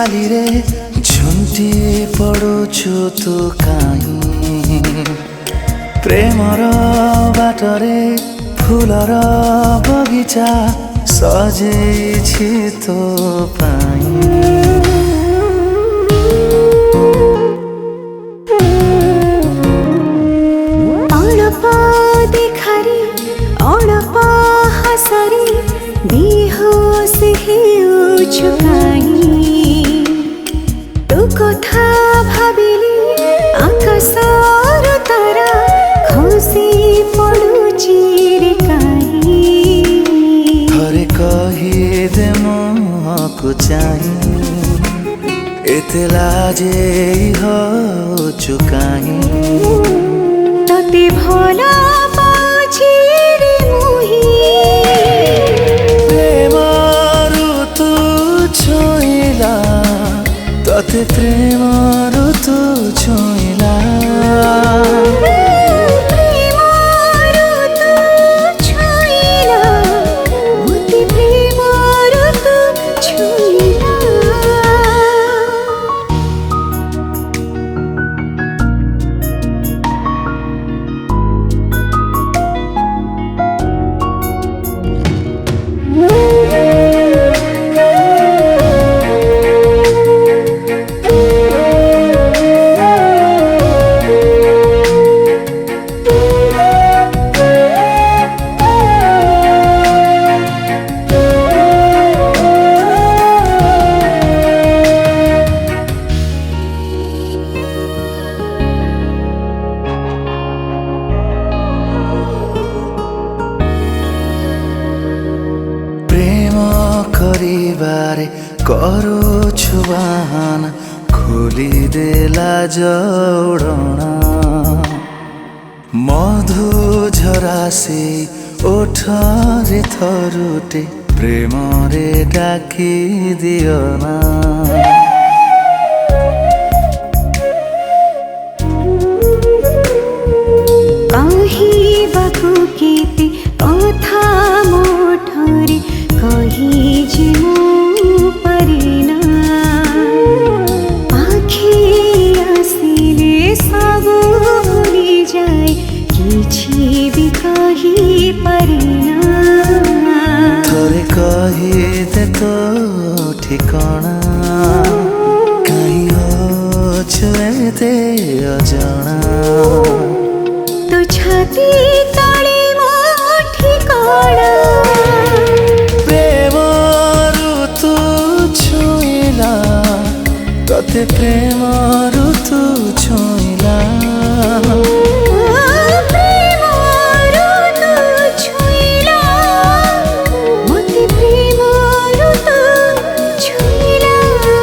चाली रे झुंटी पड़ुछु तू काहीं प्रेमर बाटरे फूलर बगीचा सजेछि तो पाई। तो कथा भाविली आकाशर तारा खसी पड़ुची रे काहीं थरे कही दे मोहको चाही एते लाजे होछु काहीं तते भला पाछि रे मुही तते प्रेम ऋतु छुइला प्रेम ऋतु छुइला मते प्रेम ऋतु छुइला। करिबारे करुछु बाहना खोलिदेला जोडना मधु झरासे ओठरे थरुटे प्रेमरे डाकी दियोना कहीं बाकु कीते कथा मोठरे कहीं जिमु परिना आखी आसिले सबु भुली जाए किछि भी कही परिना थरे कही दे तो ठिकाना कहीं होछु एते अजଣା तो छाती तले मो ठिकाना प्रेम ऋतु छुइला तते प्रेम ऋतु छुइला प्रेम ऋतु छुइला मते प्रेम ऋतु छुइला।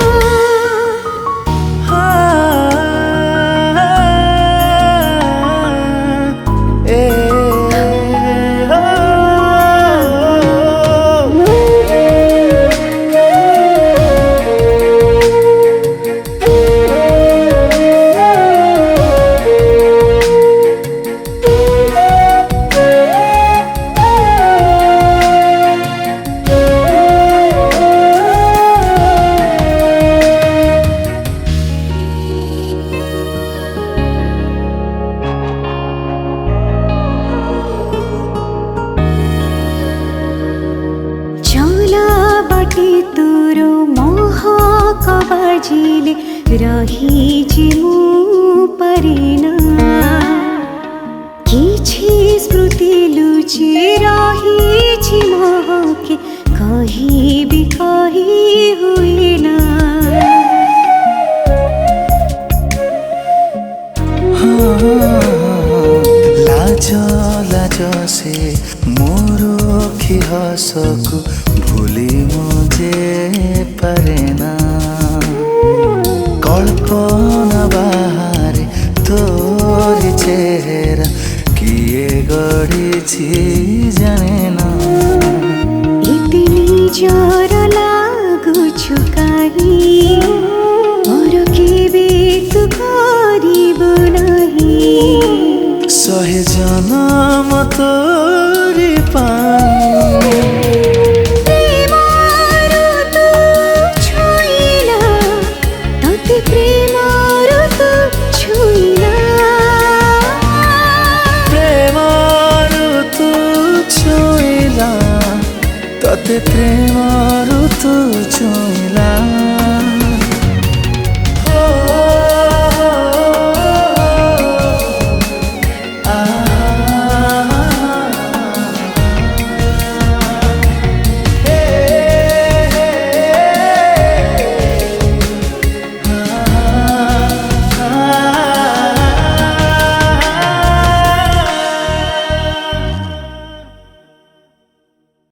तोरो महक बाजिले रही जिमु परिना किछि स्मृति लुचि रही महके कहीं भी कही हुइना लाज लाज से मोरो खी हसकु भूली मुझे परेना कल्पना बाहरे तोरी चेहरा किए गढ़ी जाने ना इतनी जोर लागुछु काहीं मोर केबे तु करिबु नहीं सहे जनम तोरी पाई प्रेम ऋतु छुइला କେତେ ପ୍ରେମ ଋତୁ